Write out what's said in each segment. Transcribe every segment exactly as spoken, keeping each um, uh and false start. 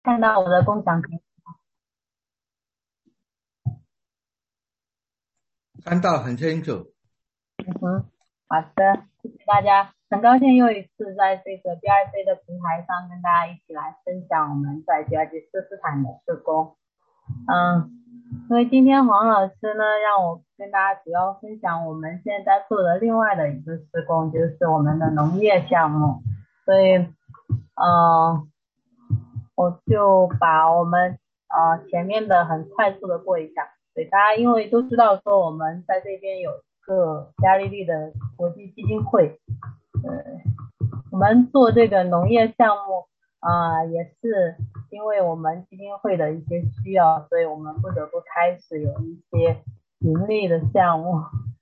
看到我的共享屏。 看到很清楚。 嗯哼，好的，谢谢大家，很高兴又一次在这个 B R C 的平台上跟大家一起来分享我们在吉尔吉斯斯坦的施工。嗯，因为今天黄老师呢让我跟大家主要分享我们现在做的另外的一个施工，就是我们的农业项目，所以嗯，我就把我们呃前面的很快速的过一下。对，大家因为都知道说我们在这边有一个加利利的国际基金会，呃，我们做这个农业项目啊、呃，也是因为我们基金会的一些需要，所以我们不得不开始有一些盈利的项目。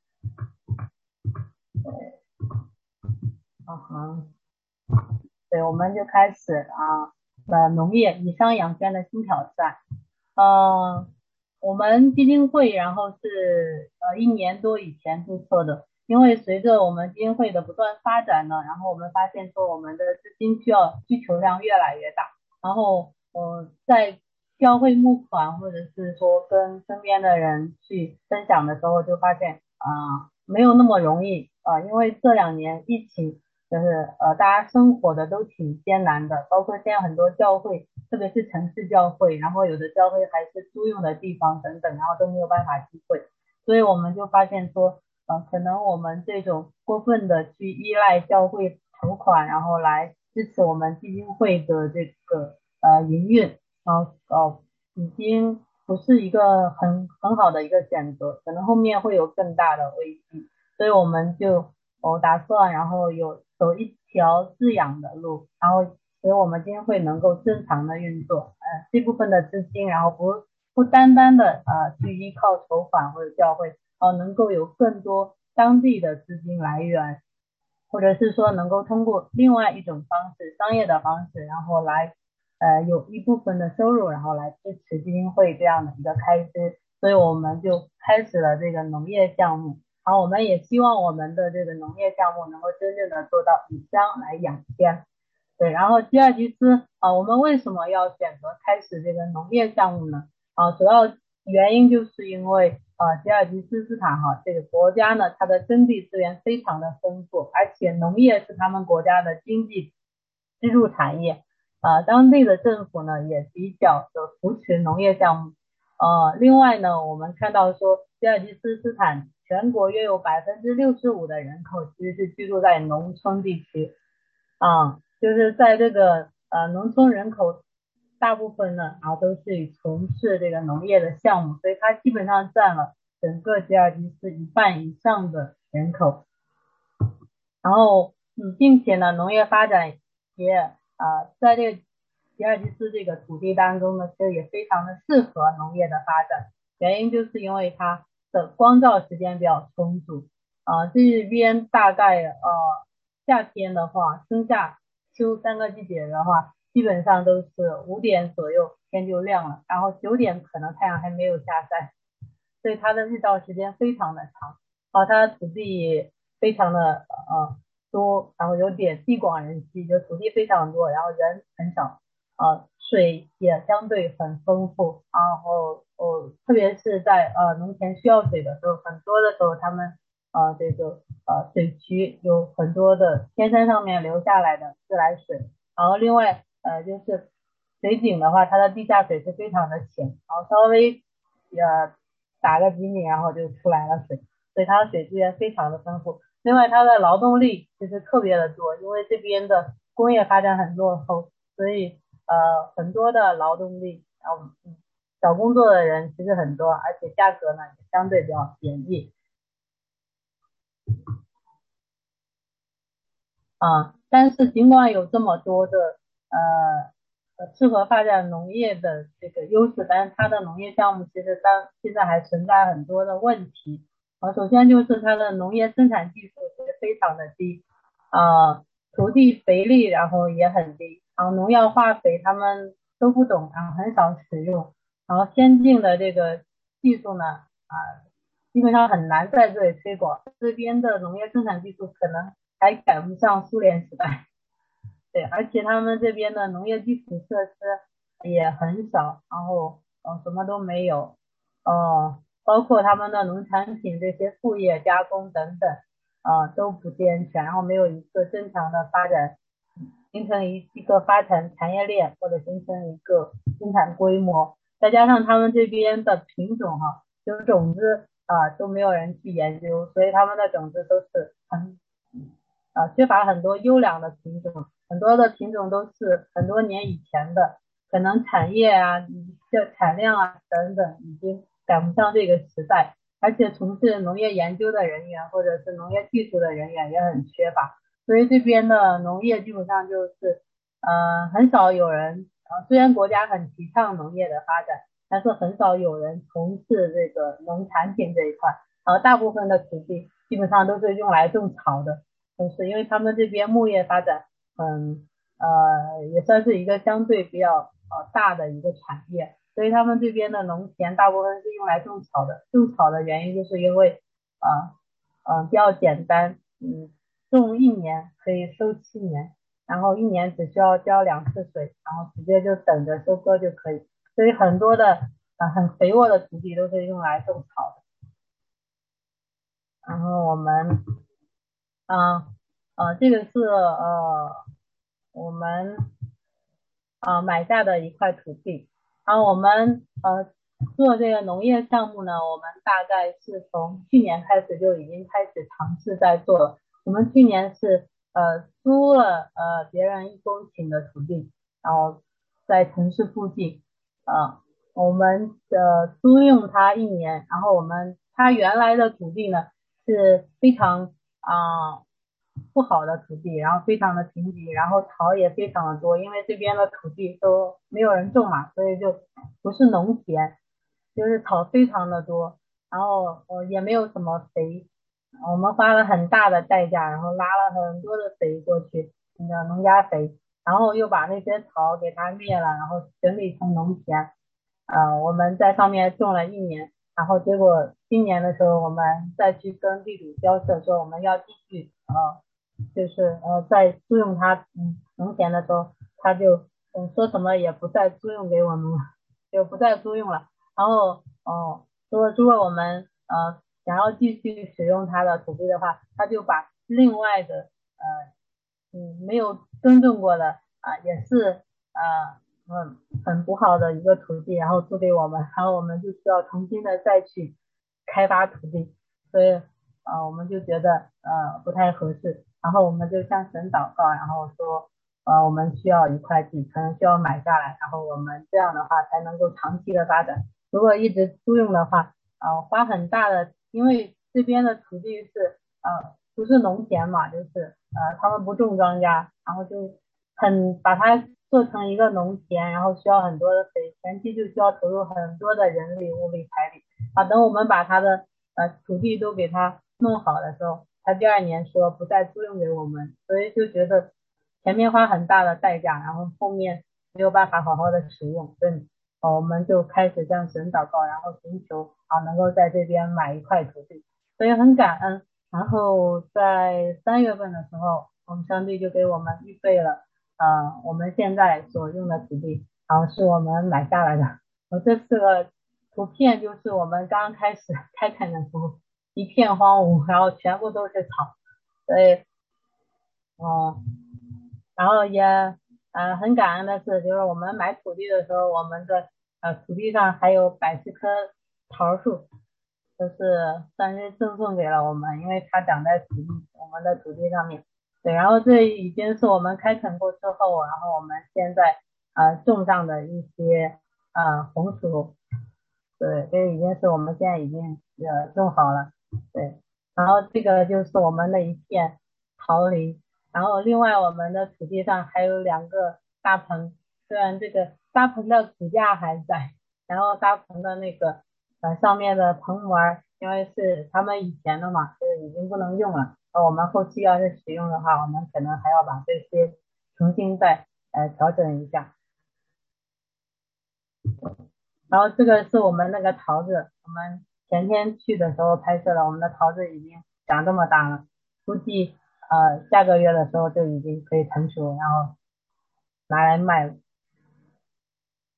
对，嗯哼，对，我们就开始啊，呃，农业以商养捐的新挑战。嗯，我们基金会然后是呃一年多以前注册的，因为随着我们基金会的不断发展呢，然后我们发现说我们的资金需要需求量越来越大，然后呃在教会募款或者是说跟身边的人去分享的时候，就发现啊、呃没有那么容易啊、呃，因为这两年疫情。就是呃，大家生活的都挺艰难的，包括现在很多教会，特别是城市教会，然后有的教会还是租用的地方等等，然后都没有办法聚会，所以我们就发现说，呃，可能我们这种过分的去依赖教会筹款，然后来支持我们基金会的这个呃营运，然后呃已经不是一个很很好的一个选择，可能后面会有更大的危机，所以我们就我打算，然后有走一条自养的路，然后使我们基金会能够正常的运作，呃，这部分的资金，然后不不单单的呃去依靠筹款或者教会，呃，能够有更多当地的资金来源，或者是说能够通过另外一种方式，商业的方式，然后来呃有一部分的收入，然后来支持基金会这样的一个开支，所以我们就开始了这个农业项目。好，我们也希望我们的这个农业项目能够真正的做到以乡来养天。对，然后吉尔吉斯啊，我们为什么要选择开始这个农业项目呢？啊，主要原因就是因为啊，吉尔吉斯斯坦哈这个国家呢，它的耕地资源非常的丰富，而且农业是他们国家的经济支柱产业。啊，当地的政府呢也比较的扶持农业项目。呃，另外呢，我们看到说，吉尔吉斯斯坦全国约有百分之六十五的人口其实是居住在农村地区，啊，就是在这个呃农村人口大部分呢啊都是以从事这个农业的项目，所以它基本上占了整个吉尔吉斯一半以上的人口。然后嗯，并且呢，农业发展也啊、呃在这个吉尔吉斯这个土地当中呢，其实也非常的适合农业的发展。原因就是因为它的光照时间比较充足啊、呃这边大概呃夏天的话，春夏秋三个季节的话，基本上都是五点左右天就亮了，然后九点可能太阳还没有下山，所以它的日照时间非常的长。啊，它土地非常的呃多，然后有点地广人稀，就土地非常多，然后人很少，呃，水也相对很丰富，然后哦，特别是在呃农田需要水的时候，很多的时候他们呃这个呃水渠有很多的天山上面流下来的自来水，然后另外呃就是水井的话，它的地下水是非常的浅，然后稍微呃打个几米，然后就出来了水。所以它的水资源非常的丰富。另外，它的劳动力其实特别的多，因为这边的工业发展很落后，所以呃很多的劳动力，然后嗯找工作的人其实很多，而且价格呢也相对比较便宜啊。但是尽管有这么多的呃呃适合发展农业的这个优势，但是它的农业项目其实当现在还存在很多的问题。啊，首先就是它的农业生产技术其实非常的低，啊，土地肥力然后也很低，然后农药化肥他们都不懂，然后很少使用，然后先进的这个技术呢，啊，基本上很难在这里推广，这边的农业生产技术可能还赶不上苏联时代。对，而且他们这边的农业基础设施也很少，然后呃什么都没有，呃，包括他们的农产品这些副业加工等等，呃都不健全，然后没有一个正常的发展，形成一一个发展产业链或者形成一个生产规模，再加上他们这边的品种哈、就是种子啊、都没有人去研究，所以他们的种子都是很啊，缺乏很多优良的品种，很多的品种都是很多年以前的，可能产业啊、这产量啊等等已经赶不上这个时代，而且从事农业研究的人员或者是农业技术的人员也很缺乏，所以这边的农业基本上就是呃很少有人，呃虽然国家很提倡农业的发展，但是很少有人从事这个农产品这一块，然后大部分的土地基本上都是用来种草的。就是因为他们这边牧业发展，嗯呃也算是一个相对比较呃大的一个产业，所以他们这边的农田大部分是用来种草的。种草的原因就是因为啊嗯、呃呃比较简单，嗯种一年可以收七年，然后一年只需要浇两次水，然后直接就等着收割就可以。所以很多的呃很肥沃的土地都是用来种草的。然后我们啊呃这个是呃我们啊、呃买下的一块土地，然后我们呃做这个农业项目呢，我们大概是从去年开始就已经开始尝试在做了。我们去年是呃租了呃别人一公顷的土地，然后在城市附近，啊、我们呃租用它一年，然后我们它原来的土地呢是非常啊、呃不好的土地，然后非常的贫瘠，然后草也非常的多，因为这边的土地都没有人种嘛，所以就不是农田，就是草非常的多，然后呃也没有什么肥，我们花了很大的代价，然后拉了很多的肥过去，那个农家肥，然后又把那些草给它灭了，然后整理成农田，呃，我们在上面种了一年，然后结果今年的时候，我们再去跟地主交涉说我们要继续呃，就是呃在租用他嗯农田的时候，他就嗯说什么也不再租用给我们了，就不再租用了。然后哦，说如果我们呃想要继续使用他的土地的话，他就把另外的呃嗯没有耕种过的啊、也是啊嗯很不好的一个土地，然后租给我们，然后我们就需要重新的再去开发土地，所以呃我们就觉得呃不太合适，然后我们就向神祷告，然后说呃我们需要一块地，可能需要买下来，然后我们这样的话才能够长期的发展。如果一直租用的话，呃花很大的，因为这边的土地是呃不是农田嘛，就是呃他们不种庄稼，然后就很把它做成一个农田，然后需要很多的肥，前期就需要投入很多的人力、物力、财力啊。等我们把它的呃土地都给它弄好的时候，他第二年说不再租用给我们，所以就觉得前面花很大的代价，然后后面没有办法好好的使用，所以呃我们就开始向神祷告，然后寻求啊能够在这边买一块土地，所以很感恩。然后在三月份的时候，我们上帝就给我们预备了呃我们现在所用的土地，然后是我们买下来的。我这四个图片就是我们刚开始开垦的时候一片荒芜，然后全部都是草，所以哦、然后也呃很感恩的是，就是我们买土地的时候，我们的呃土地上还有百十棵桃树，就是算是赠送给了我们，因为它长在土地我们的土地上面。对，然后这已经是我们开垦过之后，然后我们现在呃种上的一些呃红薯，对，这已经是我们现在已经呃种好了，对，然后这个就是我们的一片桃林，然后另外我们的土地上还有两个大棚，虽然这个大棚的骨架还在，然后大棚的那个呃上面的棚膜因为是他们以前的嘛，就是已经不能用了，那我们后期要是使用的话，我们可能还要把这些重新再呃调整一下。然后这个是我们那个桃子，我们前天去的时候拍摄了，我们的桃子已经长这么大了，估计呃下个月的时候就已经可以成熟，然后拿来卖了。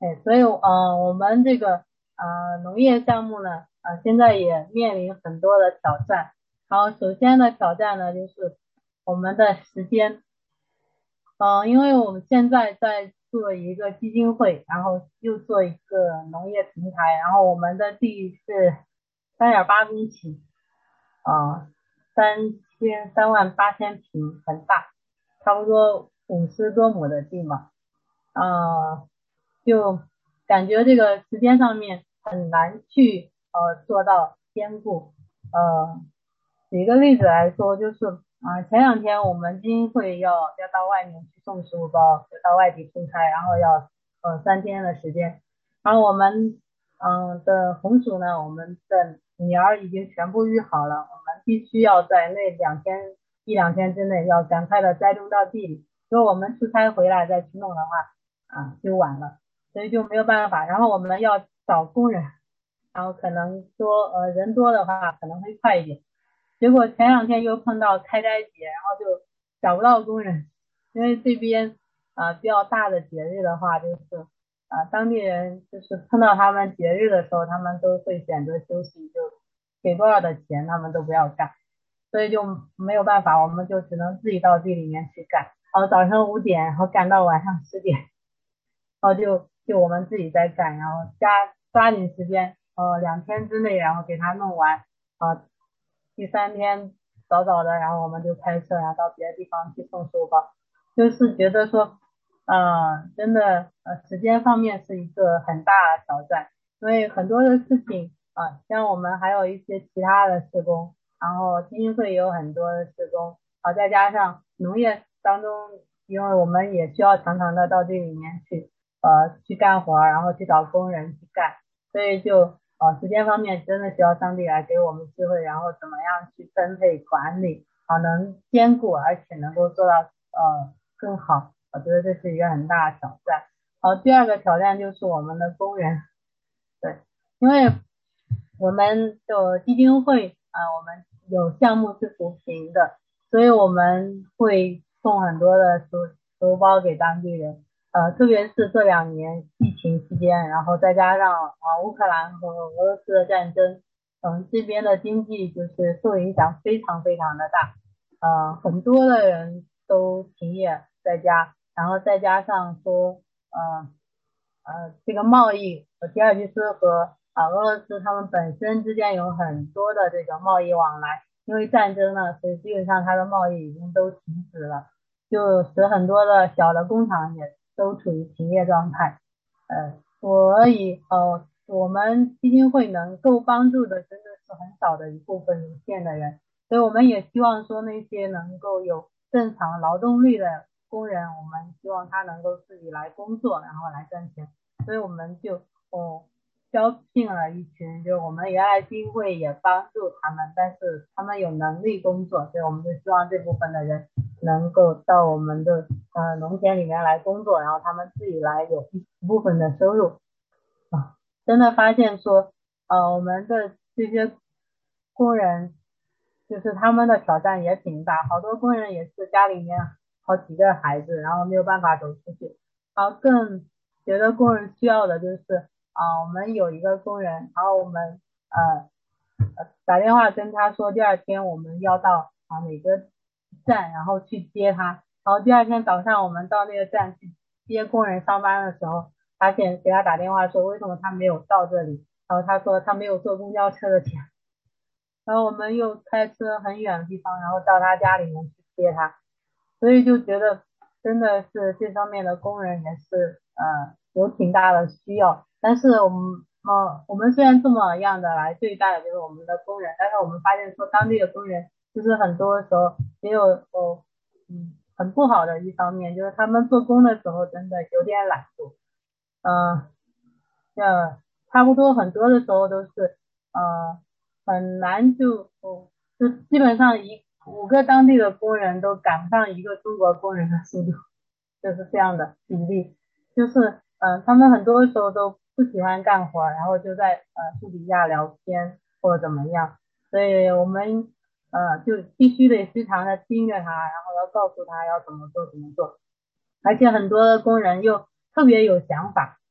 哎，所以呃，我们这个呃农业项目呢，呃，现在也面临很多的挑战。好，首先的挑战呢，就是我们的时间。嗯、呃，因为我们现在在做一个基金会，然后又做一个农业平台，然后我们的地是三点八公顷，啊，三千三万八千平，很大，差不多五十多亩的地嘛。呃，就感觉这个时间上面很难去呃做到兼顾。呃，举一个例子来说，就是啊、呃前两天我们基金会要要到外面去送十五包，就到外地出差，然后要呃三天的时间，然后我们嗯、呃的红薯呢，我们的苗儿已经全部育好了，我们必须要在那两天一两天之内要赶快的栽种到地里，如果我们出差回来再去弄的话，啊，就晚了，所以就没有办法。然后我们要找工人，然后可能多呃人多的话可能会快一点。结果前两天又碰到开斋节，然后就找不到工人，因为这边啊、呃比较大的节日的话，就是啊、呃当地人就是碰到他们节日的时候，他们都会选择休息，就给多少的钱他们都不要干，所以就没有办法，我们就只能自己到地里面去干。然后早上五点，然后干到晚上十点，然后就就我们自己在干，然后加抓紧时间，呃，两天之内，然后给他弄完，啊、呃，第三天早早的，然后我们就开车，然后到别的地方去送书包，就是觉得说，呃，真的，呃，时间方面是一个很大的挑战，因为很多的事情啊、呃，像我们还有一些其他的施工，然后基金会也有很多的施工，啊、呃，再加上农业当中，因为我们也需要常常的到这里面去。呃去干活，然后去找工人去干，所以就呃时间方面真的需要上帝来给我们机会，然后怎么样去分配管理，啊能兼顾而且能够做到呃更好，我觉得这是一个很大的挑战。好，第二个挑战就是我们的工人，对，因为我们的基金会啊、呃我们有项目是扶贫的，所以我们会送很多的书书包给当地人。呃，特别是这两年疫情期间，然后再加上啊乌克兰和俄罗斯的战争，嗯，这边的经济就是受影响非常非常的大，呃，很多的人都停业在家，然后再加上说，呃呃，这个贸易，呃第二就是和啊俄罗斯他们本身之间有很多的这个贸易往来，因为战争呢，所以基本上它的贸易已经都停止了，就使很多的小的工厂也都处于停业状态。呃，所以呃，我们基金会能够帮助的真的是很少的一部分有限的人，所以我们也希望说那些能够有正常劳动力的工人，我们希望他能够自己来工作，然后来赚钱。所以我们就哦招聘了一群，就我们原来基金会也帮助他们，但是他们有能力工作，所以我们就希望这部分的人能够到我们的呃农田里面来工作，然后他们自己来有一部分的收入啊。真的发现说，呃，我们的这些工人，就是他们的挑战也挺大，好多工人也是家里面好几个孩子，然后没有办法走出去，然后更觉得工人需要的就是啊、呃我们有一个工人，然后我们呃呃打电话跟他说，第二天我们要到啊哪个站，然后去接他，然后第二天早上我们到那个站去接工人上班的时候，发现给他打电话说为什么他没有到这里，然后他说他没有坐公交车的钱，然后我们又开车很远的地方，然后到他家里面去接他，所以就觉得真的是这方面的工人也是呃有挺大的需要，但是我们呃我们虽然这么样的来对待就是我们的工人，但是我们发现说当地的工人就是很多时候也有哦嗯很不好的一方面，就是他们做工的时候真的有点懒惰，嗯、呃，呃差不多很多的时候都是呃很难就哦就基本上一五个当地的工人都赶不上一个中国工人的速度，就是这样的比例，就是呃他们很多时候都不喜欢干活，然后就在呃树底下聊天或者怎么样，所以我们呃就必须得时常的盯着他，然后要告诉他要怎么做怎么做，而且很多的工人又特别有想法，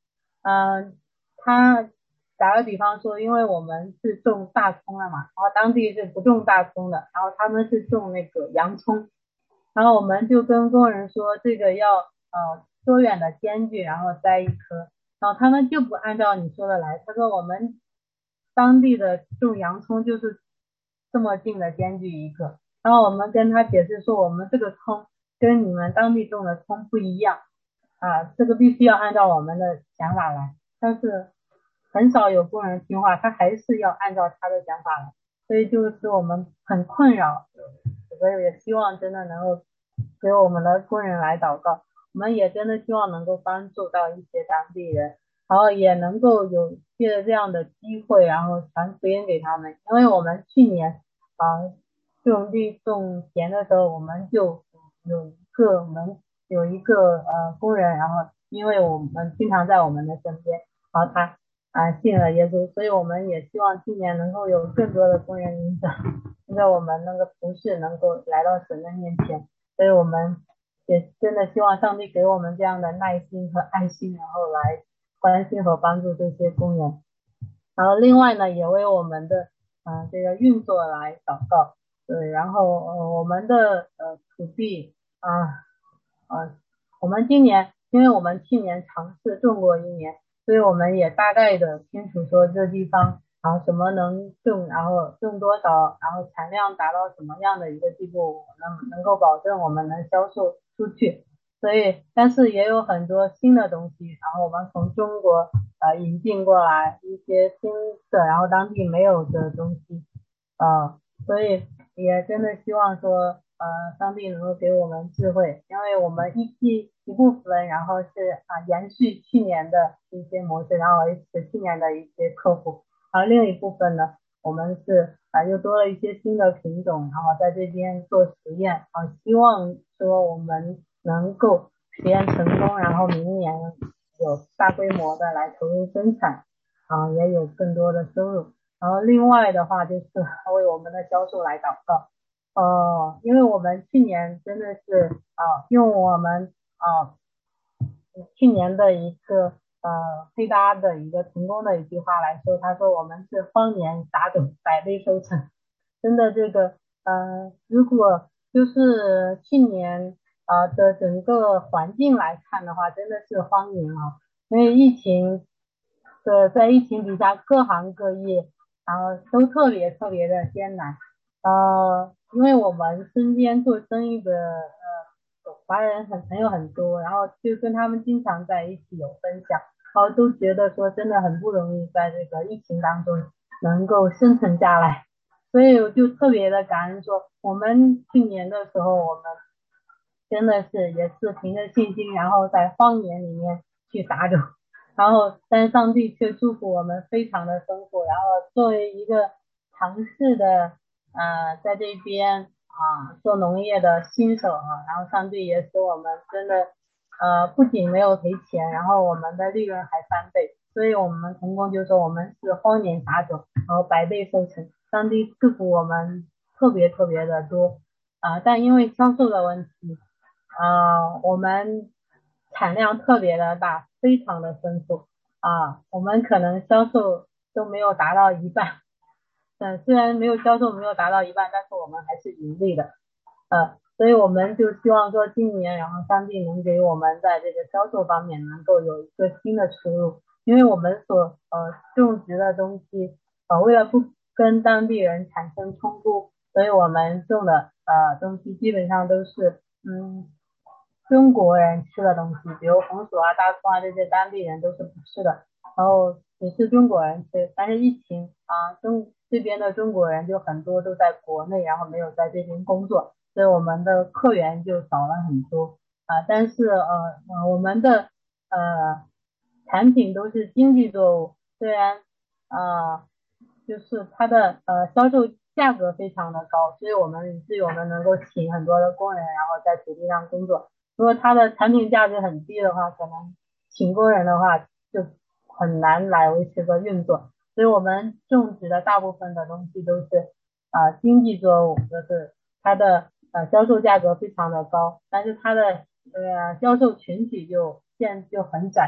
嗯，他打个比方说，因为我们是种大葱的嘛，然后当地是不种大葱的，然后他们是种那个洋葱，然后我们就跟工人说这个要呃多远的间距，然后栽一棵，然后他们就不按照你说的来，他说我们当地的种洋葱就是这么近的间距一个，然后我们跟他解释说我们这个葱跟你们当地种的葱不一样。啊，这个必须要按照我们的想法来，但是很少有工人听话，他还是要按照他的想法来，所以就使我们很困扰，所以也希望真的能够给我们的工人来祷告，我们也真的希望能够帮助到一些当地人，然后也能够有借着这样的机会，然后传福音给他们，因为我们去年啊种地种田的时候，我们就有一个门有一个呃工人，然后因为我们经常在我们的身边，然后他啊信了耶稣，所以我们也希望今年能够有更多的工人因着因着我们那个服饰能够来到神的面前，所以我们也真的希望上帝给我们这样的耐心和爱心，然后来关心和帮助这些工人。然后另外呢，也为我们的呃这个运作来祷告，对，然后呃我们的呃土地啊呃我们今年因为我们去年尝试种过一年，所以我们也大概的清楚说这地方然后什么能种，然后种多少，然后产量达到什么样的一个地步，能能够保证我们能销售出去。所以，但是也有很多新的东西，然后我们从中国呃引进过来一些新的，然后当地没有的东西，呃，所以也真的希望说，呃，上帝能够给我们智慧，因为我们一批一部分，然后是啊、呃、延续去年的一些模式，然后维持去年的一些客户，而另一部分呢，我们是啊、呃、又多了一些新的品种，然后在这边做实验，啊、呃，希望说我们能够实验成功，然后明年有大规模的来投入生产，啊、呃，也有更多的收入。然后另外的话就是为我们的销售来祷告，呃，因为我们去年真的是啊、呃，用我们啊、呃、去年的一个呃配搭的一个成功的一句话来说，他说我们是荒年撒种，百倍收成。真的这个呃，如果就是去年啊、呃、的整个环境来看的话，真的是荒年啊，因为疫情的在疫情底下各行各业然后都特别特别的艰难，呃，因为我们身边做生意的呃华人很朋友很多，然后就跟他们经常在一起有分享，然后都觉得说真的很不容易，在这个疫情当中能够生存下来，所以我就特别的感恩说，我们去年的时候，我们真的是也是凭着信心，然后在荒野里面去撒种，然后但上帝却祝福我们非常的丰富，然后作为一个尝试的呃在这边啊做农业的新手啊，然后上帝也使我们真的呃不仅没有赔钱，然后我们的利润还翻倍，所以我们成功就说我们是荒年撒种，然后百倍收成，上帝祝福我们特别特别的多啊、呃但因为销售的问题。啊，我们产量特别的大，非常的丰富啊，我们可能销售都没有达到一半，嗯，虽然没有销售没有达到一半，但是我们还是盈利的，呃，所以我们就希望说今年，然后上帝能给我们在这个销售方面能够有一个新的出路，因为我们所呃种植的东西，呃，为了不跟当地人产生冲突，所以我们种的呃东西基本上都是嗯中国人吃的东西，比如红薯啊、大葱啊这些当地人都是不吃的，然后只是中国人吃。但是疫情啊，中这边的中国人就很多都在国内，然后没有在这边工作，所以我们的客源就少了很多啊。但是呃呃我们的呃产品都是经济作物，虽然呃就是它的呃销售价格非常的高，所以我们以至于我们能够请很多的工人，然后在土地上工作。如果它的产品价值很低的话，可能请工人的话就很难来维持个运作。所以我们种植的大部分的东西都是啊、呃经济作物，就是它的呃销售价格非常的高，但是它的呃销售群体就限就很窄。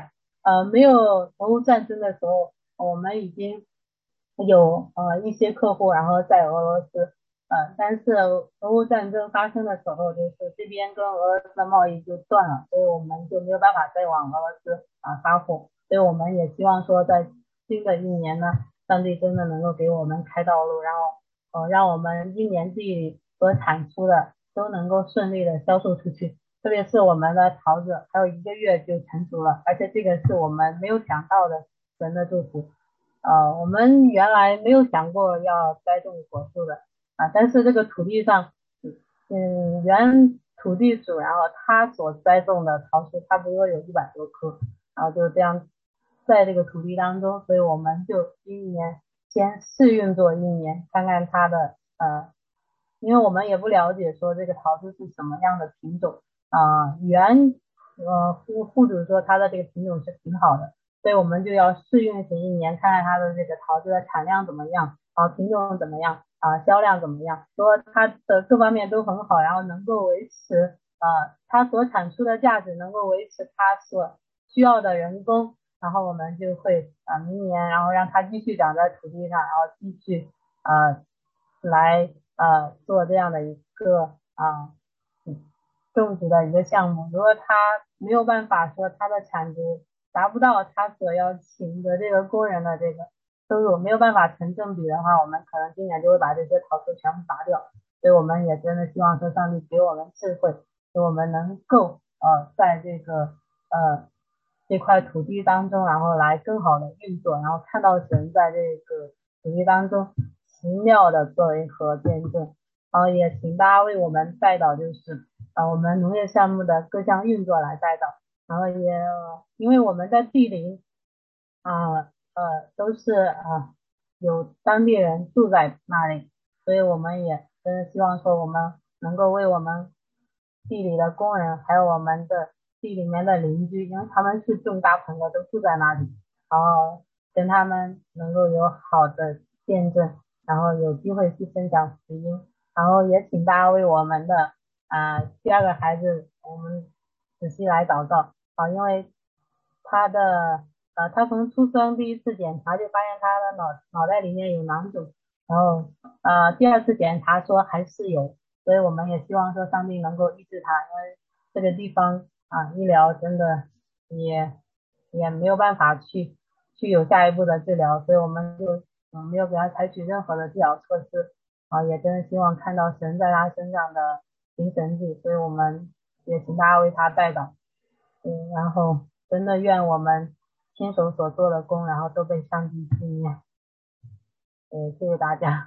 呃没有俄乌战争的时候，我们已经有呃一些客户，然后在俄罗斯，呃，但是俄乌战争发生的时候，就是这边跟俄罗斯的贸易就断了，所以我们就没有办法再往俄罗斯啊发货，所以我们也希望说在新的一年呢，上帝真的能够给我们开道路，然后呃让我们一年地里所产出的都能够顺利的销售出去。特别是我们的桃子还有一个月就成熟了，而且这个是我们没有想到的神的祝福。呃，我们原来没有想过要栽种果树的啊，但是这个土地上，嗯，原土地主然后他所栽种的桃树差不多有一百多棵，然后就这样在这个土地当中，所以我们就一年先试运作一年，看看它的呃，因为我们也不了解说这个桃子是什么样的品种啊、呃，原呃户户主说它的这个品种是挺好的。所以我们就要试运行一年，看看它的这个桃子的产量怎么样，啊，品种怎么样，啊，销量怎么样，说它的各方面都很好，然后能够维持，啊，它所产出的价值能够维持它所需要的人工，然后我们就会啊，明年然后让它继续长在土地上，然后继续啊来呃做这样的一个啊种植的一个项目。如果它没有办法说它的产值达不到他所要请的这个工人的这个收入，没有办法成正比的话，我们可能今年就会把这些桃树全部拔掉。所以我们也真的希望说上帝给我们智慧，给我们能够呃在这个呃这块土地当中，然后来更好的运作，然后看到神在这个土地当中奇妙的作为和见证。然后也请大家为我们带导，就是呃我们农业项目的各项运作来带导。然后也因为我们在地里啊呃都是啊有当地人住在那里，所以我们也真的希望说我们能够为我们地里的工人，还有我们的地里面的邻居，因为他们是种大棚的，都住在那里，然后跟他们能够有好的见证，然后有机会去分享福音，然后也请大家为我们的啊第二个孩子，我们仔细来祷告。啊，因为他的呃，他从出生第一次检查就发现他的脑脑袋里面有囊肿，然后呃第二次检查说还是有，所以我们也希望说上帝能够医治他，因为这个地方啊医疗真的也也没有办法去去有下一步的治疗，所以我们就嗯没有给他采取任何的治疗措施啊，也真的希望看到神在他身上的行神迹，所以我们也请大家为他代祷。嗯，然后真的愿我们亲手所做的工，然后都被上帝纪念。嗯，谢谢大家。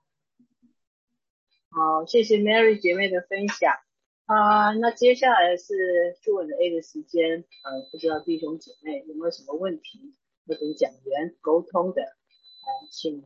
好，谢谢 Mary 姐妹的分享啊、呃。那接下来是 Q and A 的时间，呃，不知道弟兄姐妹有没有什么问题要跟讲员沟通的，呃，请。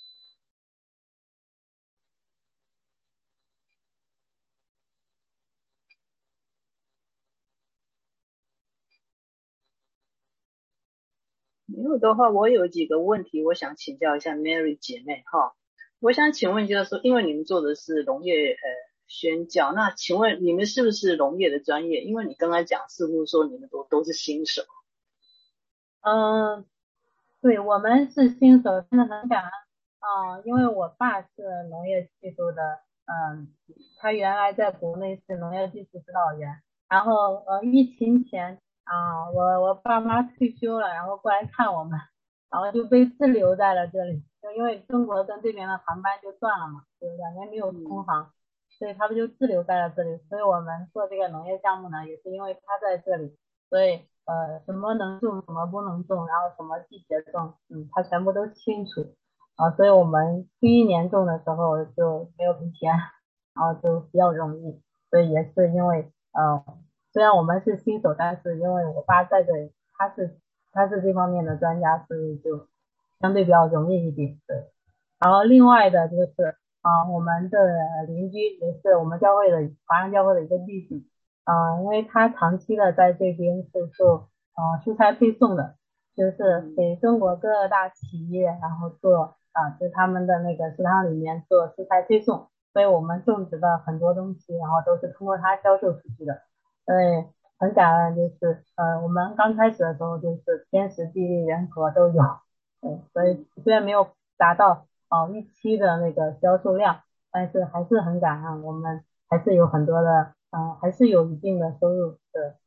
没有的话，我有几个问题，我想请教一下 Mary 姐妹哈。我想请问就是说，因为你们做的是农业呃宣教，那请问你们是不是农业的专业？因为你刚才讲似乎说你们都都是新手。 嗯，对，我们是新手，真的很感恩啊、因为我爸是农业技术的，嗯，他原来在国内是农业技术指导员，然后呃疫情前啊、我我爸妈退休了，然后过来看我们，然后就被滞留在了这里，就因为中国跟这边的航班就断了嘛，就两年没有通航，所以他们就滞留在了这里，所以我们做这个农业项目呢，也是因为他在这里，所以呃什么能种，什么不能种，然后什么季节种，嗯，他全部都清楚啊，所以我们第一年种的时候就没有赔钱，然后就比较容易，所以也是因为呃虽然我们是新手，但是因为我爸在这里，他是他是这方面的专家，所以就相对比较容易一点，对。然后另外的就是啊、呃我们的邻居也是我们教会的华人教会的一个弟兄啊、呃因为他长期的在这边是做呃蔬菜配送的，就是给中国各大企业，然后做啊、呃就他们的那个食堂里面做蔬菜配送，所以我们种植的很多东西，然后都是通过他销售出去的。对， 很感恩，就是呃我们刚开始的时候就是天时地利人和都有，对，所以虽然没有达到呃预期的那个销售量，但是还是很感恩，我们还是有很多的呃还是有一定的收入的。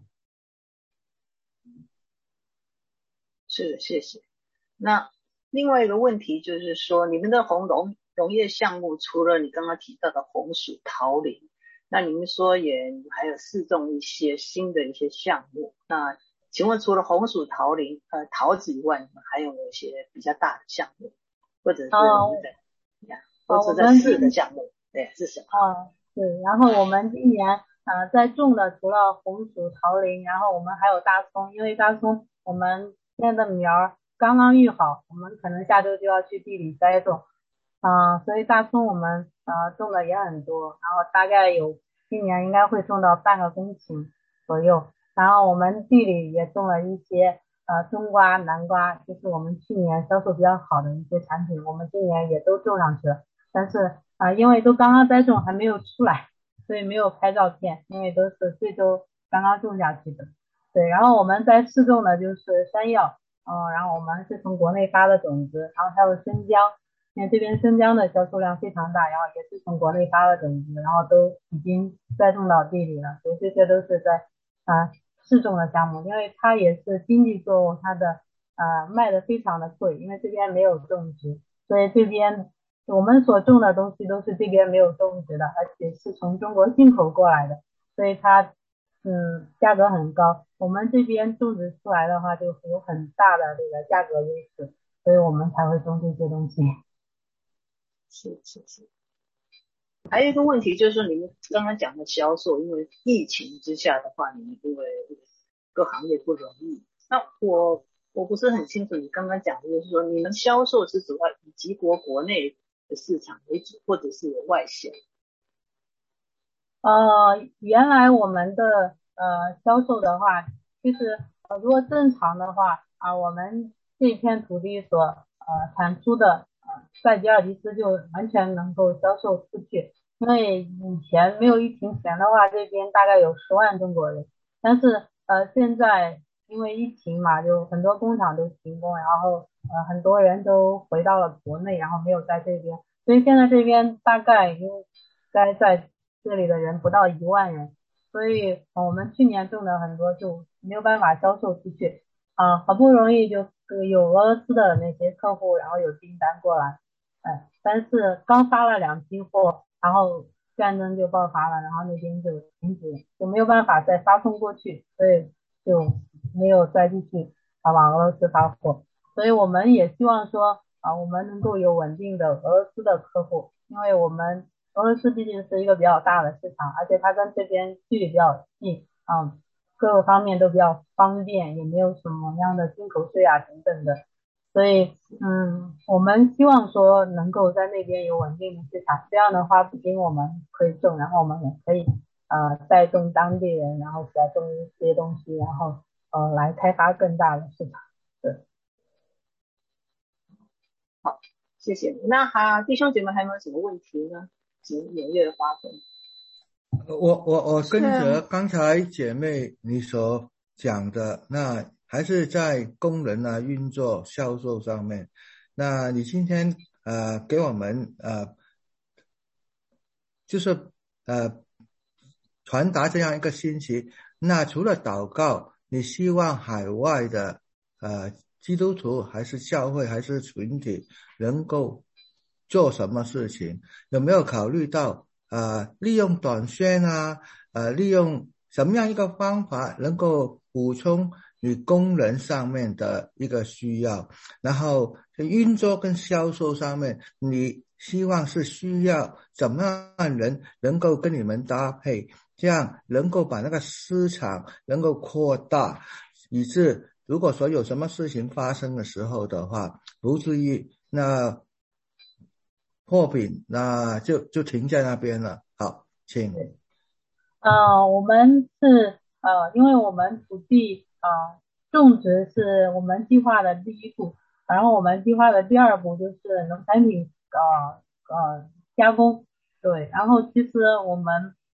是的，谢谢。那另外一个问题就是说，你们的红农农业项目除了你刚刚提到的红薯、桃林，那你们说也还有试种一些新的一些项目。那请问除了红薯、桃林、呃桃子以外，你们还有没有一些比较大的项目，或者是你们啊在呀，或啊，我者在试的们今项目？对，是什么？ 啊，对，然后我们今年呃在种的除了红薯、桃林，然后我们还有大葱，因为大葱我们现在的苗儿刚刚育好，我们可能下周就要去地里栽种，啊、所以大葱我们呃种的也很多，然后大概有今年应该会种到半个公顷左右，然后我们地里也种了一些呃冬瓜、南瓜，就是我们去年销售比较好的一些产品，我们今年也都种上去了。但是啊、呃因为都刚刚栽种还没有出来，所以没有拍照片，因为都是这周刚刚种下去的。对，然后我们在试种的就是山药，嗯，然后我们是从国内发的种子，然后还有生姜，因为这边生姜的销售量非常大，然后也是从国内发的种子，然后都已经栽种到地里了，所以这些都是在啊、呃试种的项目，因为它也是经济作物，它的呃卖的非常的贵，因为这边没有种植，所以这边我们所种的东西都是这边没有种植的，而且是从中国进口过来的，所以它嗯价格很高。我们这边种植出来的话，就有很大的这个价格优势，所以我们才会种这些东西。 是是是。还有一个问题就是说，你们刚刚讲的销售，因为疫情之下的话，你们因为各行业不容易。那我我不是很清楚，你刚刚讲的就是说，你们销售是主要以吉国国内的市场为主，或者是有外销？ 呃，原来我们的呃销售的话，其实呃如果正常的话啊、我们这片土地所呃产出的呃赛吉尔吉斯就完全能够销售出去，因为以前没有疫情前的话，这边大概有十万中国人，但是呃现在因为疫情嘛，就很多工厂都停工，然后呃很多人都回到了国内，然后没有在这边，所以现在这边大概应该在这里的人不到一万人，所以呃我们去年种的很多就没有办法销售出去啊，好不容易就有俄罗斯的那些客户，然后有订单过来，哎，但是刚发了两批货，然后战争就爆发了，然后那边就停止，就没有办法再发送过去，所以就没有再继续啊往俄罗斯发货，所以我们也希望说啊我们能够有稳定的俄罗斯的客户，因为我们俄罗斯毕竟是一个比较大的市场，而且它跟这边距离比较近，嗯，各个方面都比较方便，也没有什么样的进口税啊等等的，所以嗯，我们希望说能够在那边有稳定的市场，这样的话不仅我们可以种，然后我们也可以呃带动当地人，然后来种一些东西，然后呃来开发更大的市场。对， 好，谢谢你。那哈，弟兄姐妹还有没有什么问题呢？请踊跃的发问。 我我我跟着是刚才姐妹你所讲的，那还是在工人啊运作销售上面。那你今天呃给我们呃就是呃传达这样一个信息。那除了祷告，你希望海外的呃基督徒还是教会还是群体能够做什么事情？有没有考虑到呃利用短宣啊，呃利用什么样一个方法能够补充你工人上面的一个需要？然后运作跟销售上面，你希望是需要怎么样的人能够跟你们搭配，这样能够把那个市场能够扩大，以致如果说有什么事情发生的时候的话，不至于那货品那就就停在那边了。好，请。 呃，我们是呃，因为我们土地呃种植是我们计划的第一步，然后我们计划的第二步就是农产品呃呃加工，对，然后其实我们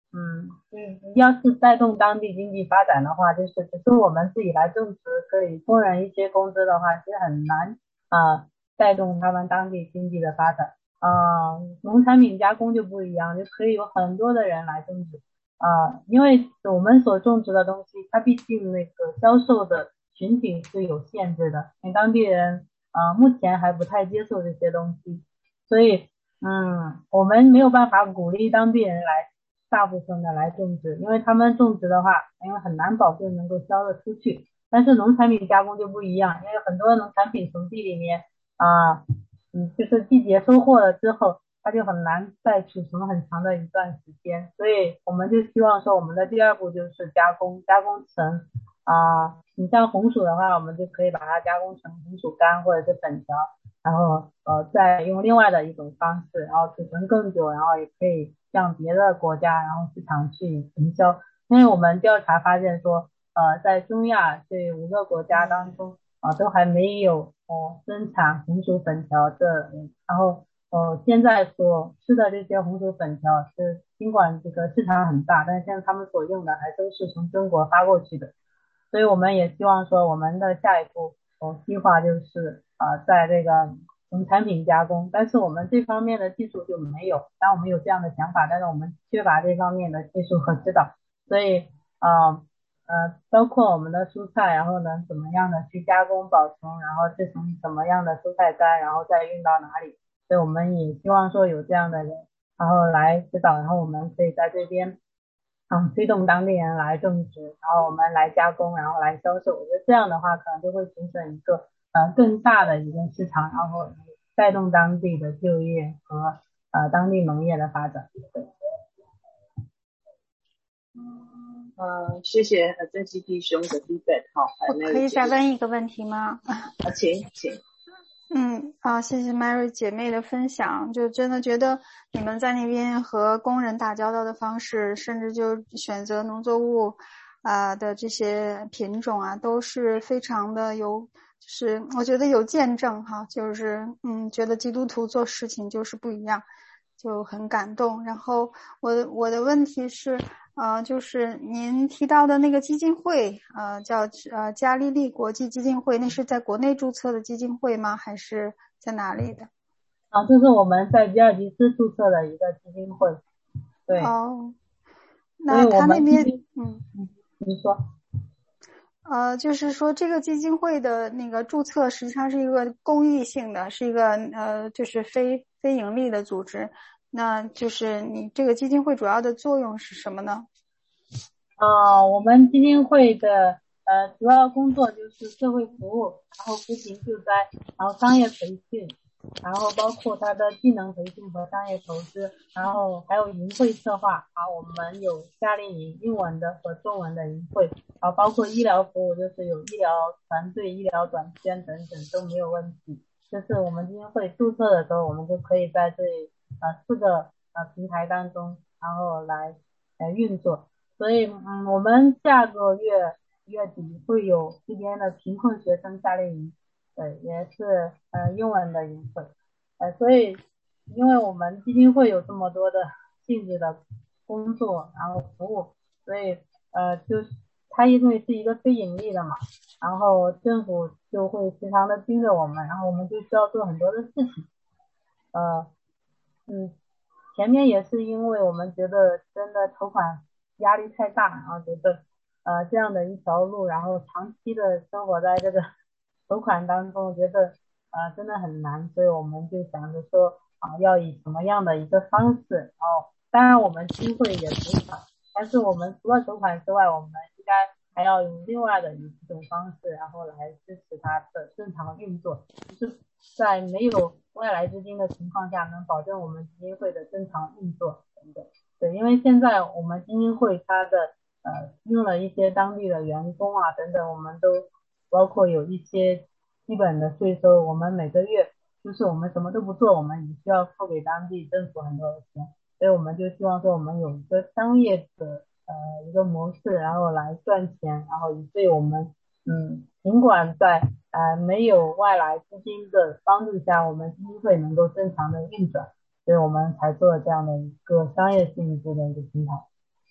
嗯，嗯，要是带动当地经济发展的话，就是只是我们自己来种植，给工人一些工资的话，其实很难啊、呃带动他们当地经济的发展。啊、呃农产品加工就不一样，就可以有很多的人来种植啊、呃因为我们所种植的东西，它毕竟那个销售的群体是有限制的，因为当地人啊、呃目前还不太接受这些东西，所以嗯，我们没有办法鼓励当地人来大部分的来种植，因为他们种植的话，因为很难保证能够销得出去。但是农产品加工就不一样，因为很多农产品从地里面啊，嗯，就是季节收获了之后，它就很难再储存很长的一段时间，所以我们就希望说，我们的第二步就是加工，加工成啊，你像红薯的话，我们就可以把它加工成红薯干或者是粉条。然后呃再用另外的一种方式，然后储存更久，然后也可以向别的国家然后市场去营销。因为我们调查发现说，呃，在中亚这五个国家当中，啊、呃都还没有呃生产红薯粉条的，然后呃现在所吃的这些红薯粉条是尽管这个市场很大，但是现在他们所用的还都是从中国发过去的。所以我们也希望说，我们的下一步哦计划就是啊、呃在这个农产品加工，但是我们这方面的技术就没有。当然我们有这样的想法，但是我们缺乏这方面的技术和指导，所以啊呃，呃包括我们的蔬菜，然后呢怎么样的去加工保存，然后制成什么样的蔬菜干，然后再运到哪里。所以我们也希望说有这样的人，然后来指导，然后我们可以在这边嗯，推动当地人来种植，然后我们来加工，然后来销售。我觉得这样的话，可能就会形成一个呃更大的一个市场，然后带动当地的就业和呃当地农业的发展。对， 呃，谢谢呃珍惜弟兄的 feedback 哈，还有我可 Mary 以再姐妹， 问一个问题吗？ 啊，请请。 嗯啊，谢谢 Mary 姐妹的分享，就真的觉得你们在那边和工人打交道的方式，甚至就选择农作物啊、的这些品种啊，都是非常的有，就是我觉得有见证哈，就是嗯，觉得基督徒做事情就是不一样，就很感动。然后我我的问题是。呃，就是您提到的那个基金会，呃，叫呃加利利国际基金会，那是在国内注册的基金会吗？还是在哪里的？ 啊，这是我们在比尔吉斯注册的一个基金会。对， 哦， 所以我那他那边， 们基金， 嗯， 嗯，你说。 呃，就是说这个基金会的那个注册实际上是一个公益性的，是一个呃，就是非非盈利的组织。那就是你这个基金会主要的作用是什么呢？ 呃，我们基金会的呃主要工作就是社会服务，然后扶贫救灾，然后商业培训，然后包括它的技能培训和商业投资，然后还有营会策划。啊，我们有夏令营英文的和中文的营会，然后包括医疗服务，就是有医疗团队、医疗短宣等等都没有问题。就是我们基金会注册的时候，我们就可以在这呃四个呃平台当中，然后来呃运作。所以嗯，我们下个月月底会有这边的贫困学生夏令营，对，也是呃英文的营会。呃，所以因为我们基金会有这么多的性质的工作，然后服务，所以呃就是它因为是一个非盈利的嘛，然后政府就会时常的盯着我们，然后我们就需要做很多的事情。呃嗯，前面也是因为我们觉得真的筹款压力太大，然后觉得呃这样的一条路，然后长期的生活在这个筹款当中，觉得呃真的很难，所以我们就想着说啊、呃要以什么样的一个方式，然后当然我们机会也筹款，但是我们除了筹款之外，我们应该还要用另外的一种方式，然后来支持它的正常运作，就是在没有外来资金的情况下，能保证我们基金会的正常运作等等。对，因为现在我们基金会它的呃用了一些当地的员工啊等等，我们都包括有一些基本的税收，我们每个月就是我们什么都不做，我们也需要付给当地政府很多的钱，所以我们就希望说我们有一个商业的呃一个模式，然后来赚钱，然后以至于我们嗯尽管在呃没有外来资金的帮助下，我们基金会能够正常的运转，所以我们才做了这样的一个商业性质的一个平台。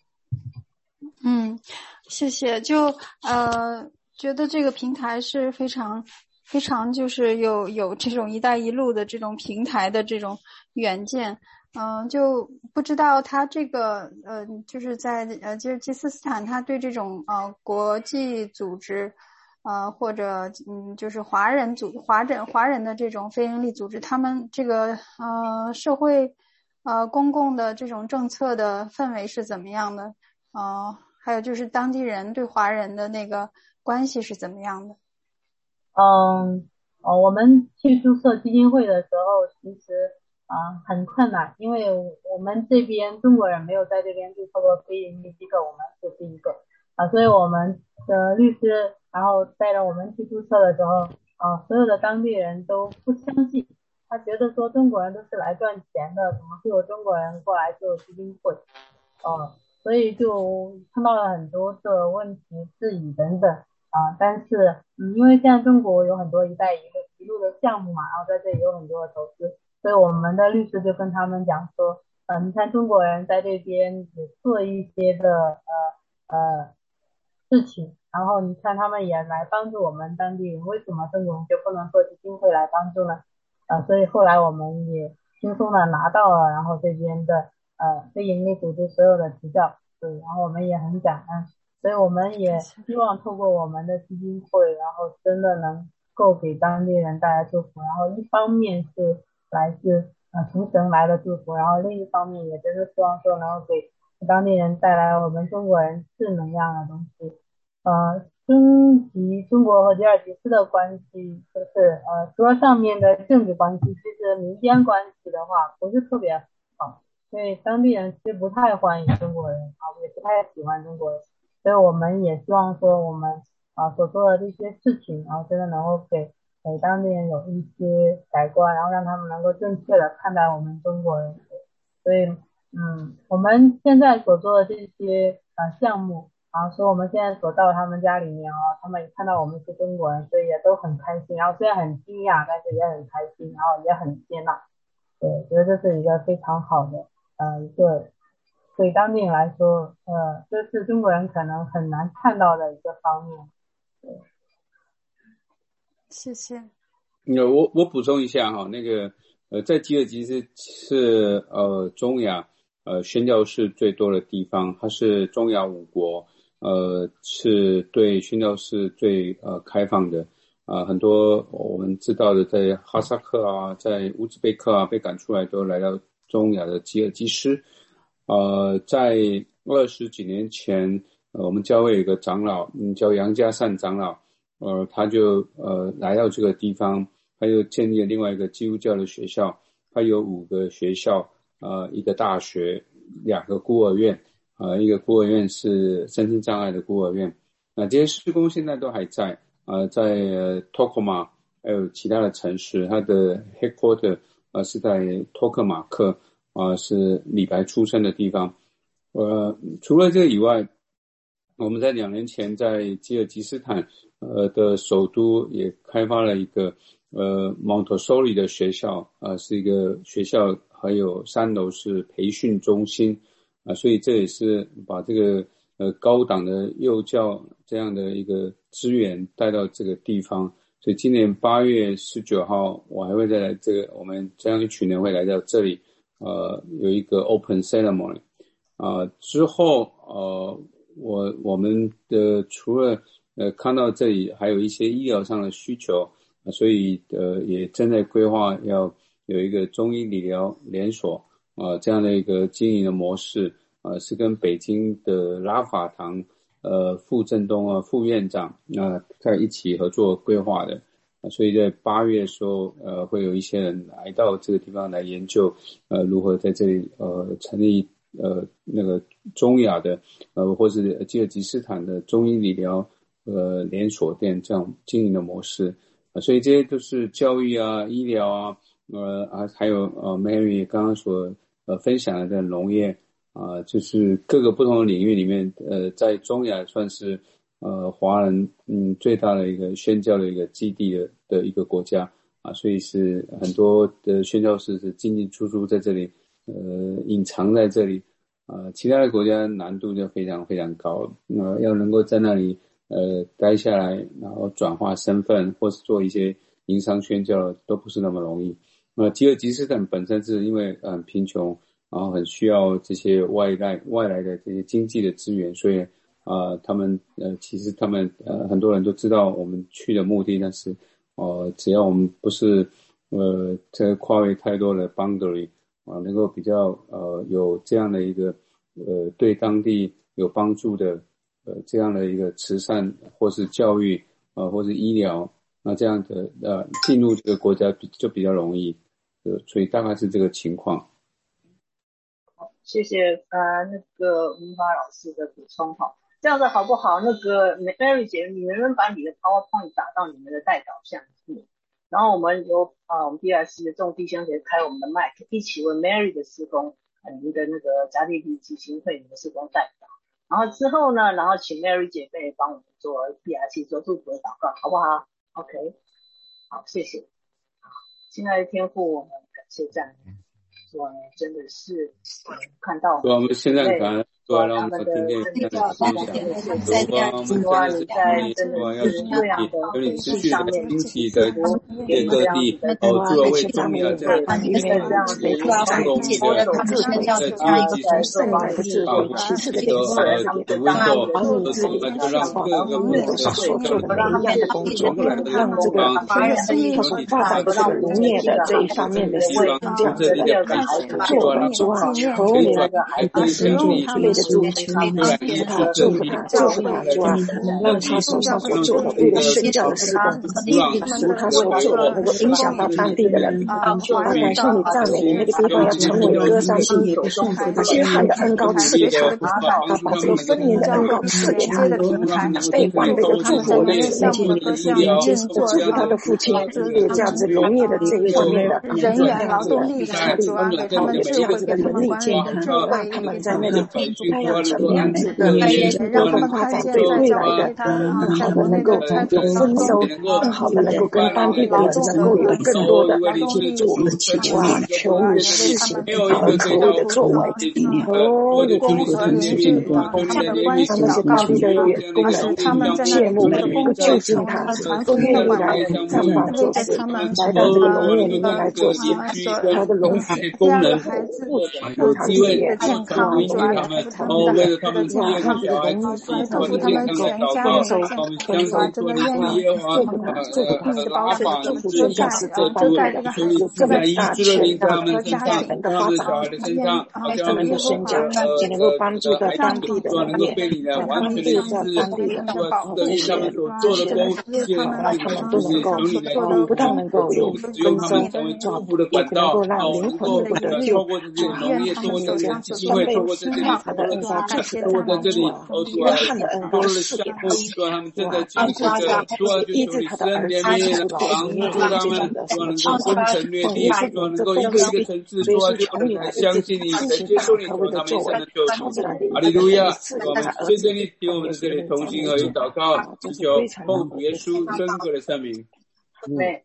嗯，谢谢。就呃，觉得这个平台是非常非常就是有有这种一带一路的这种平台的这种远见。嗯、呃，就不知道他这个呃，就是在呃吉尔吉斯斯坦，他对这种呃国际组织呃或者嗯就是华人组华人华人的这种非营利组织，他们这个呃社会呃公共的这种政策的氛围是怎么样的？呃还有就是当地人对华人的那个关系是怎么样的？ 嗯，哦，我们去注册基金会的时候，其实啊、很困难，因为我们这边中国人没有在这边注册过非营利机构，我们是第一个啊，所以我们的律师，然后带着我们去注册的时候，啊，所有的当地人都不相信，他觉得说中国人都是来赚钱的，怎么会有中国人过来做基金会？哦，所以就碰到了很多的问题、质疑等等啊。但是，嗯，因为现在中国有很多“一带一路”一路的项目嘛，然后在这里有很多的投资，所以我们的律师就跟他们讲说，呃，你看中国人在这边也做一些的呃呃事情，然后你看他们也来帮助我们当地人，为什么中国人就不能做基金会来帮助呢？呃，所以后来我们也轻松的拿到了，然后这边的呃非营利组织所有的执照，对，然后我们也很感恩，所以我们也希望透过我们的基金会，然后真的能够给当地人带来祝福，然后一方面是来自呃从神来的祝福，然后另一方面也真的希望说能够给当地人带来我们中国人正能量的东西。呃，升级中国和吉尔吉斯的关系，就是呃，除了上面的政治关系，其实民间关系的话不是特别好，所以当地人其实不太欢迎中国人啊，也不太喜欢中国人，所以我们也希望说我们啊所做的这些事情，然后真的能够给给当地人有一些改观，然后让他们能够正确的看待我们中国人，所以嗯，我们现在所做的这些呃项目。啊，所以我们现在所到他们家里面啊，他们也看到我们是中国人，所以也都很开心。然后虽然很惊讶，但是也很开心，然后也很接纳。对，我觉得这是一个非常好的呃一个对当地人来说，呃，这是中国人可能很难看到的一个方面。对， 谢谢。 那我我补充一下哈，那个呃，在吉尔吉斯是呃中亚呃宣教士最多的地方，它是中亚五国。呃，是对宣教士最呃开放的啊、呃，很多我们知道的，在哈萨克啊，在乌兹别克啊被赶出来，都来到中亚的吉尔吉斯。呃，在二十几年前，呃，我们教会有一个长老，嗯，叫杨家善长老，呃，他就呃来到这个地方，他又建立了另外一个基督教的学校，他有五个学校，呃，一个大学，两个孤儿院。呃，一个孤儿院是身心障碍的孤儿院，那、呃、这些事工现在都还在，呃，在呃托克马还有其他的城市，它的 headquarter 呃是在托克马克，啊、呃、是李白出生的地方。呃，除了这个以外，我们在两年前在吉尔吉斯坦呃的首都也开发了一个呃 Montessori 的学校，呃是一个学校，还有三楼是培训中心。啊，所以这也是把这个呃高档的幼教这样的一个资源带到这个地方。所以今年八月十九号，我还会再来这个我们这样一群人会来到这里，呃，有一个 open ceremony。啊、呃，之后呃，我我们的除了呃看到这里还有一些医疗上的需求，呃、所以呃也正在规划要有一个中医理疗连锁。呃，这样的一个经营的模式，呃，是跟北京的拉法堂，呃，傅振东啊，副院长，那、呃、在一起合作规划的，呃，所以在八月的时候，呃，会有一些人来到这个地方来研究，呃，如何在这里，呃，成立，呃，那个中亚的，呃，或是吉尔吉斯坦的中医理疗，呃，连锁店这样经营的模式，呃，所以这些都是教育啊、医疗啊，呃，啊，还有呃 ，Mary 刚刚所。呃，分享的这农业啊、呃，就是各个不同的领域里面，呃，在中亚算是呃华人嗯最大的一个宣教的一个基地的的一个国家啊，所以是很多的宣教士是进进出出在这里，呃，隐藏在这里呃，其他的国家难度就非常非常高，呃，要能够在那里呃待下来，然后转化身份，或是做一些营商宣教，都不是那么容易。那吉尔吉斯斯坦本身是因为很贫穷，然后很需要这些外来外来的这些经济的资源，所以啊、呃，他们呃其实他们呃很多人都知道我们去的目的，但是呃只要我们不是呃这跨越太多的 boundary。啊，能够比较呃有这样的一个呃对当地有帮助的呃这样的一个慈善或是教育呃或是医疗，那这样的呃进入这个国家比就比较容易，呃所以大概是这个情况。 好，谢谢呃那个文华老师的补充哈。这样子好不好？那个 Mary 姐，你能不能把你的 PowerPoint 打到你们的带导项目？然后我们由啊、呃，我们 D R C 的众弟兄姐开我们的麦，一起为 Mary 的施工，呃，你们的那个加利利基金会你的施工代表。然后之后呢，然后请 Mary 姐妹帮我们做 D R C 做祝福的祷告，好不好 ？OK， 好，谢谢。好，亲爱的天父，我们感谢赞美，我们真的是看到我们现在感恩。 说他们的真的是非常的谢谢，希望你在真的是这样的经济上面祝福给这样子的哦，主要为中亚这样在这样子的他们借着他们宣教的这样一个圣的一个其次的一个他们的当地的帮你自己就让各个部所所做的每一样的工作，让这个他所发展这个农业的这一方面的事这样子的做主啊，求你来把神助之类的祝福他，祝福他，祝福他，主啊，让他手上所做的为了宣教的事工，主他所做的能够影响到当地的人。啊，感谢你赞美你那个地方要成为歌山地，把约翰的恩膏赐给他，啊，把这个分年的恩膏赐给他，被完美的祝福我的父亲，祝福他的父亲有这样子农业的这一方面的人员、劳动力量，主啊，给他们智慧的能力健康， 让他们在那个培养这样子的让他们发展对未来的更好的能够丰收，更好的能够跟当地的人能够有更多的主，我们祈求你，求你施行很可畏的作为，哦，你的神是这个，他们是当地的工人，羡慕不就近他，都愿意来赞美做事，来到这个农业里面来做事，他的农工人有机会健康， 主啊，哦，为了他们这些小孩子，我们健康的祷告，我们相信主你是耶和华，呃，拉法，你是主啊，求你赐下医治的灵在他们身上，在他们小孩的身上，好像能够宣讲，也能够帮助到当地的人，能够被你的完全的医治，主啊，这些他们所做的工，借他们都能够，不但能够有丰收，祝福的管道，让灵魂能够得救，透过这些农业，透过这些基金会，透过这些他的恩膏支持，透过在这里，哦主啊，多了项目，主啊，他们正在经历着，主啊，就求你施恩怜悯，帮助他们，主啊，能够攻城略地，主啊，能够一个一个层次，主啊，就来相信你，来接受你，主啊，他们一生的救赎，哈利路亚！我们谢谢你听我们在这里同心合一祷告，祈求奉主耶稣珍贵的圣名。 对。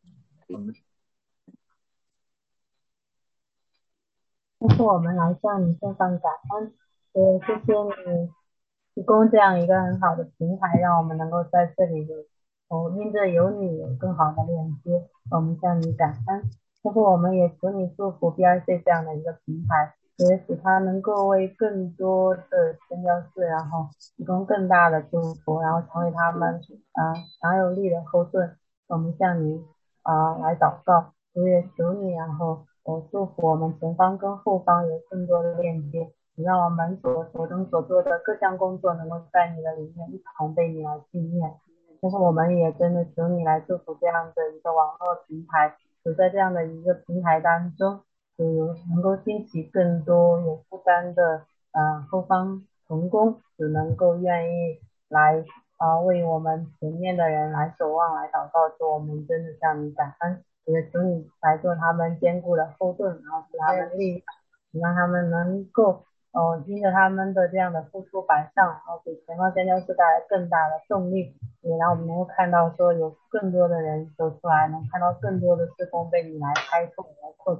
但是我们来向你献上感恩，也谢谢你提供这样一个很好的平台，让我们能够在这里有哦，因着有你有更好的链接，我们向你感恩。包括我们也求你祝福 B R C 这样的一个平台，也使它能够为更多的宣教士，然后提供更大的祝福，然后成为他们啊强有力的后盾。我们向你啊来祷告，我也求你，然后我祝福我们前方跟后方有更多的链接，让我们所手中所做的各项工作能够在你的里面一同被你来纪念。但是我们也真的求你来祝福这样的一个网络平台，就在这样的一个平台当中，就能够兴起更多有负担的呃后方同工，只能够愿意来啊、呃、为我们前面的人来守望来祷告，说我们真的向你感恩，也求你来做他们坚固的后盾，然后使他们力让他们能够哦，因着他们的这样的付出摆上，然后给前方宣教士带来更大的动力，也让我们能够看到说有更多的人走出来，能看到更多的事工被你来开拓来扩展，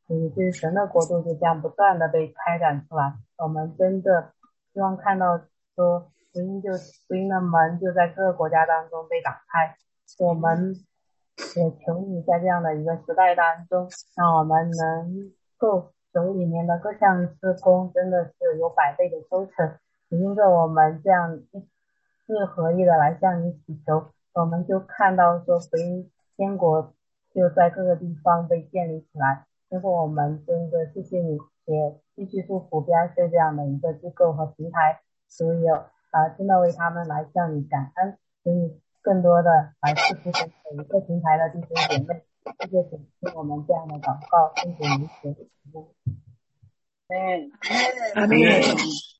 也就是神的国度就这样不断的被开展出来。我们真的希望看到说福音就福音的门就在各个国家当中被打开。我们也求你在这样的一个时代当中，让我们能够手里面的各项事工真的是有百倍的收成。因着我们这样一致合一的来向你祈求，我们就看到说福音天国就在各个地方被建立起来。最后我们真的谢谢你，也继续祝福 B I C 这样的一个机构和平台，所有啊，真的为他们来向你感恩，给你更多的来赐福给每一个平台的弟兄姐妹。谢谢主听我们这样的祷告，谢谢您，谢谢主。 Amen. Amen.